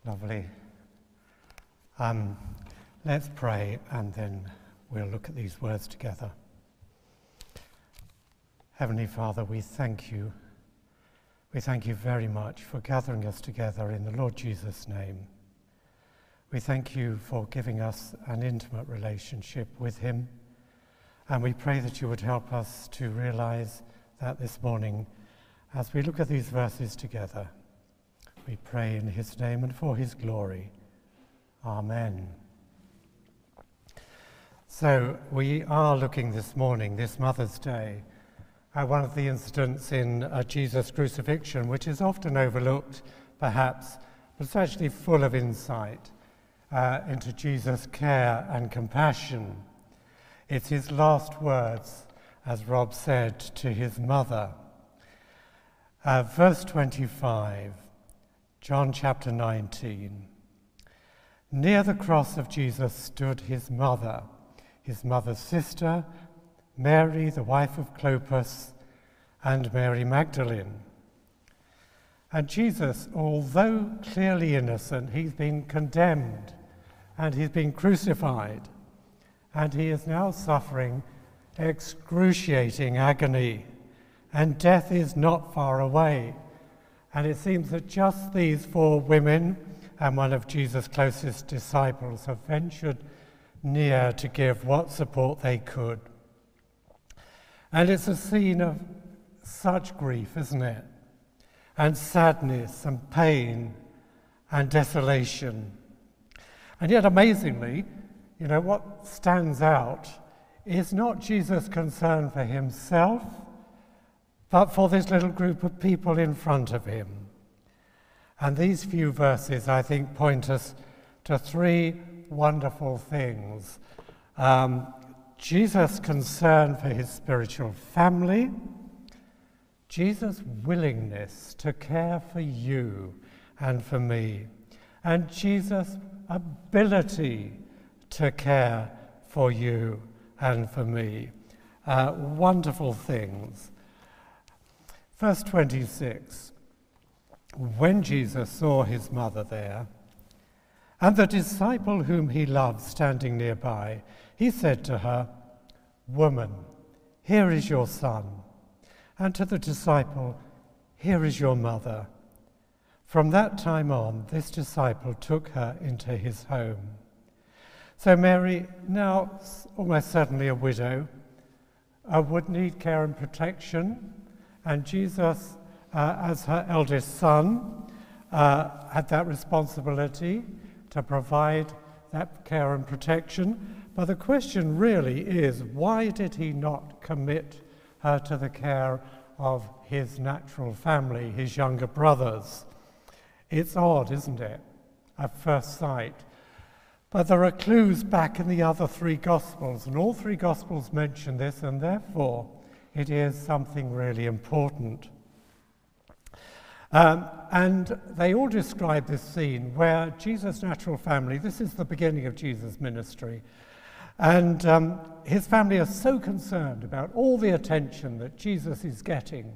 Lovely. Let's pray and then we'll look at these words together. Heavenly Father, we thank you. We thank you very much for gathering us together in the Lord Jesus' name. We thank you for giving us an intimate relationship with him, and we pray that you would help us to realize that this morning as we look at these verses together. We pray in his name and for his glory. Amen. So we are looking this morning, this Mother's Day, at one of the incidents in Jesus' crucifixion, which is often overlooked, perhaps, but it's actually full of insight into Jesus' care and compassion. It's his last words, as Rob said, to his mother. Verse 25, John chapter 19. Near the cross of Jesus stood his mother's sister, Mary, the wife of Clopas, and Mary Magdalene. And Jesus, although clearly innocent, he's been condemned and he's been crucified, and he is now suffering excruciating agony, and death is not far away. And it seems that just these four women and one of Jesus' closest disciples have ventured near to give what support they could. And it's a scene of such grief, isn't it? And sadness and pain and desolation. And yet, amazingly, what stands out is not Jesus' concern for himself, but for this little group of people in front of him. And these few verses, I think, point us to three wonderful things. Jesus' concern for his spiritual family, Jesus' willingness to care for you and for me, and Jesus' ability to care for you and for me. Wonderful things. Verse 26, when Jesus saw his mother there, and the disciple whom he loved standing nearby, he said to her, "Woman, here is your son." And to the disciple, "Here is your mother." From that time on, this disciple took her into his home. So Mary, now almost certainly a widow, would need care and protection, and Jesus, as her eldest son, had that responsibility to provide that care and protection. But the question really is, why did he not commit her to the care of his natural family, his younger brothers? It's odd, isn't it, at first sight? But there are clues back in the other three Gospels, and all three Gospels mention this, and therefore it is something really important. And they all describe this scene where Jesus' natural family, this is the beginning of Jesus' ministry, and his family are so concerned about all the attention that Jesus is getting,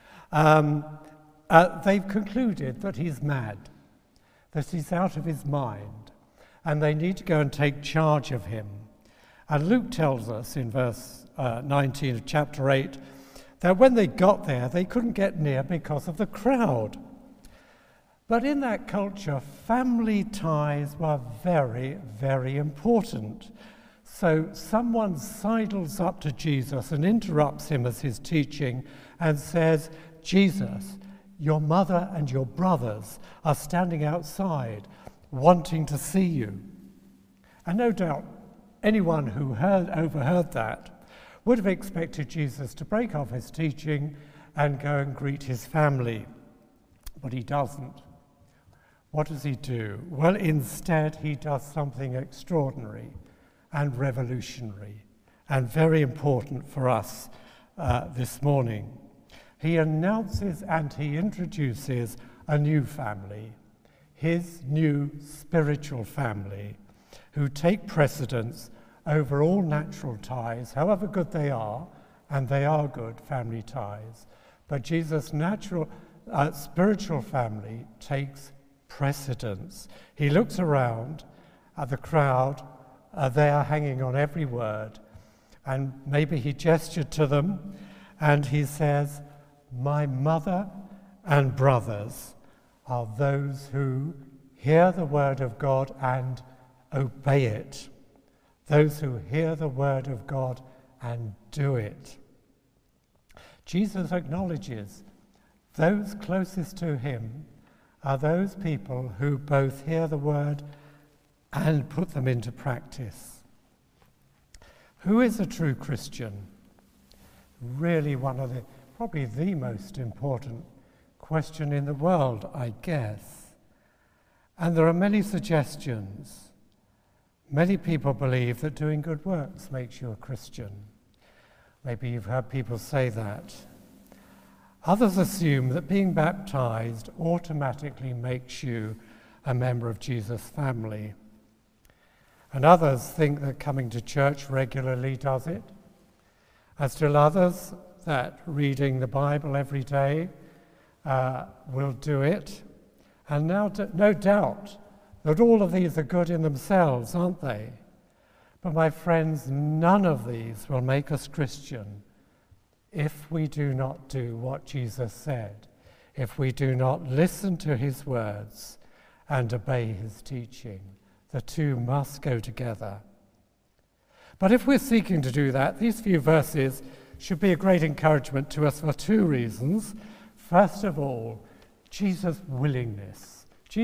they've concluded that he's mad, that he's out of his mind, and they need to go and take charge of him. And Luke tells us in verse 19 of chapter 8 that when they got there, they couldn't get near because of the crowd. But in that culture, family ties were very, very important. So someone sidles up to Jesus and interrupts him as he's teaching and says, "Jesus, your mother and your brothers are standing outside wanting to see you." And no doubt anyone who overheard that would have expected Jesus to break off his teaching and go and greet his family. But he doesn't. What does he do? Well, instead, he does something extraordinary and revolutionary and very important for us this morning. He announces and he introduces a new family, his new spiritual family, who take precedence over all natural ties, however good they are, and they are good family ties. But Jesus' natural spiritual family takes precedence. He looks around at the crowd. They are hanging on every word. And maybe he gestured to them and he says, "My mother and brothers are those who hear the word of God and obey it. Those who hear the word of God and do it." Jesus acknowledges those closest to him are those people who both hear the word and put them into practice. Who is a true Christian? Really probably the most important question in the world, I guess. And there are many suggestions. Many people believe that doing good works makes you a Christian. Maybe you've heard people say that. Others assume that being baptized automatically makes you a member of Jesus' family. And others think that coming to church regularly does it. And still others that reading the Bible every day will do it. And now, no doubt that all of these are good in themselves, aren't they? But my friends, none of these will make us Christian if we do not do what Jesus said, if we do not listen to his words and obey his teaching. The two must go together. But if we're seeking to do that, these few verses should be a great encouragement to us for two reasons. First of all, Jesus' willingness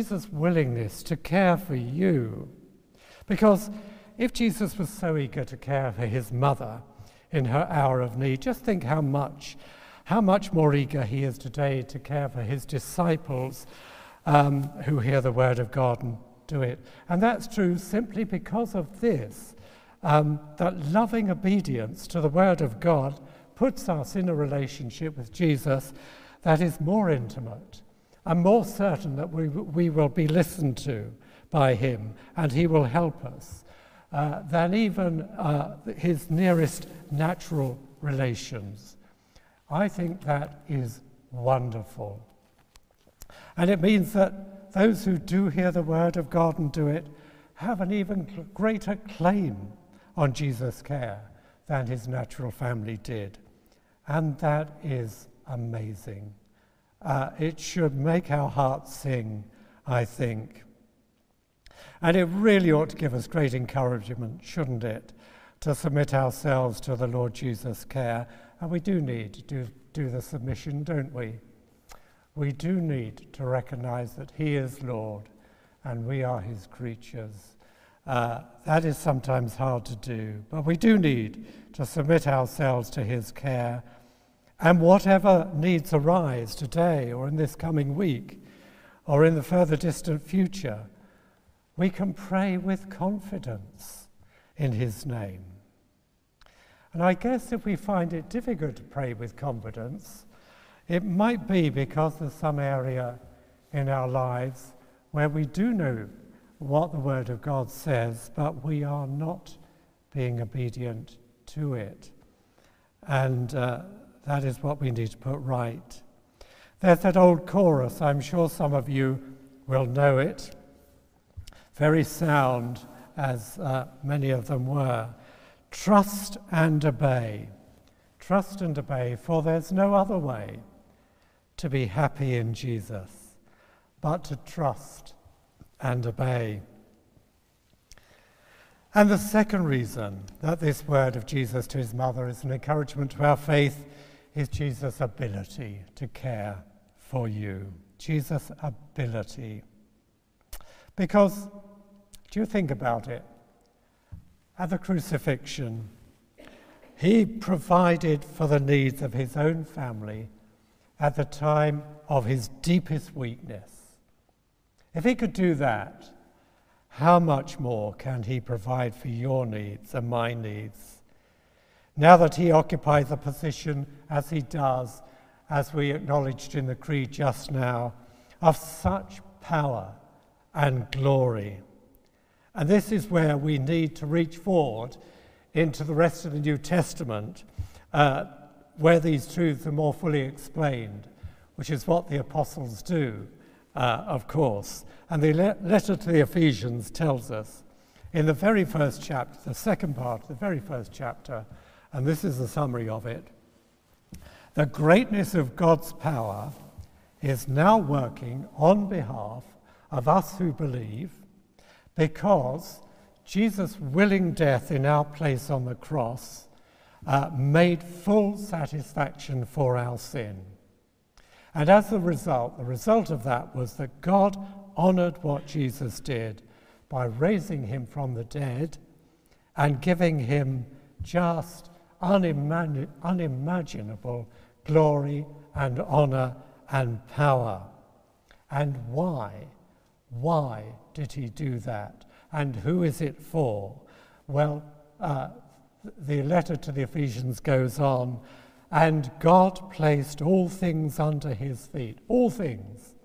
to care for you. Because if Jesus was so eager to care for his mother in her hour of need, just think how much more eager he is today to care for his disciples who hear the word of God and do it. And that's true simply because of this, that loving obedience to the word of God puts us in a relationship with Jesus that is more intimate and more certain that we will be listened to by him and he will help us than even his nearest natural relations. I think that is wonderful. And it means that those who do hear the word of God and do it have an even greater claim on Jesus' care than his natural family did. And that is amazing. It should make our hearts sing, I think. And it really ought to give us great encouragement, shouldn't it, to submit ourselves to the Lord Jesus' care. And we do need to do the submission, don't we? We do need to recognize that he is Lord and we are his creatures. That is sometimes hard to do, but we do need to submit ourselves to his care. And whatever needs arise today or in this coming week or in the further distant future, we can pray with confidence in his name. And I guess if we find it difficult to pray with confidence, it might be because there's some area in our lives where we do know what the Word of God says, but we are not being obedient to it. And that is what we need to put right. There's that old chorus, I'm sure some of you will know it, very sound as many of them were. Trust and obey, for there's no other way to be happy in Jesus, but to trust and obey. And the second reason that this word of Jesus to his mother is an encouragement to our faith is Jesus' ability to care for you. Jesus' ability. Because, do you think about it? At the crucifixion, he provided for the needs of his own family at the time of his deepest weakness. If he could do that, how much more can he provide for your needs and my needs? Now that he occupies a position as he does, as we acknowledged in the creed just now, of such power and glory. And this is where we need to reach forward into the rest of the New Testament, where these truths are more fully explained, which is what the apostles do of course. And the letter to the Ephesians tells us in the very first chapter, the second part, the very first chapter, and this is the summary of it, the greatness of God's power is now working on behalf of us who believe, because Jesus' willing death in our place on the cross made full satisfaction for our sin. And as the result of that was that God honored what Jesus did by raising him from the dead and giving him just unimaginable glory and honor and power. And why? Why did he do that? And who is it for? Well, the letter to the Ephesians goes on, and God placed all things under his feet, all things,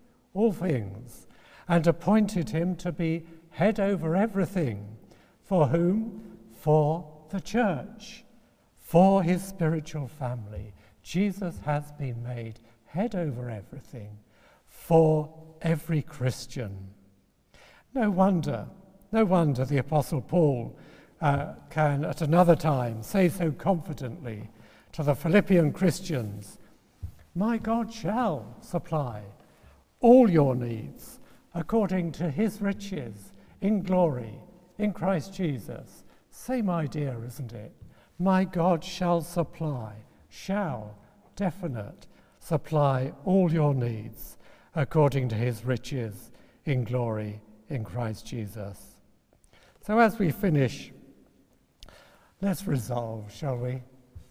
and appointed him to be head over everything. For whom? For the church, for his spiritual family. Jesus has been made head over everything for every Christian. No wonder the Apostle Paul can at another time say so confidently to the Philippian Christians, "My God shall supply all your needs according to his riches in glory in Christ Jesus." Same idea, isn't it? My God shall supply, shall, definite, supply all your needs according to his riches in glory in Christ Jesus. So as we finish, let's resolve, shall we,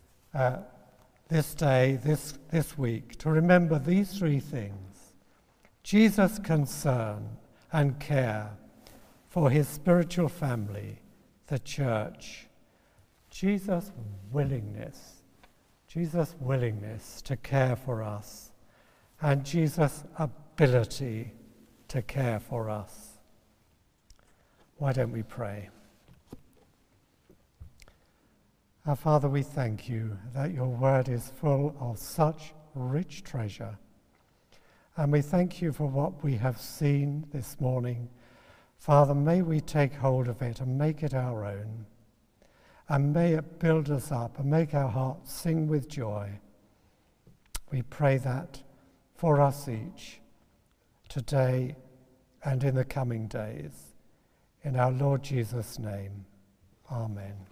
this day, this week, to remember these three things: Jesus' concern and care for his spiritual family, the church; Jesus' willingness to care for us; and Jesus' ability to care for us. Why don't we pray? Our Father, we thank you that your word is full of such rich treasure. And we thank you for what we have seen this morning. Father, may we take hold of it and make it our own. And may it build us up and make our hearts sing with joy. We pray that for us each, today and in the coming days. In our Lord Jesus' name, amen.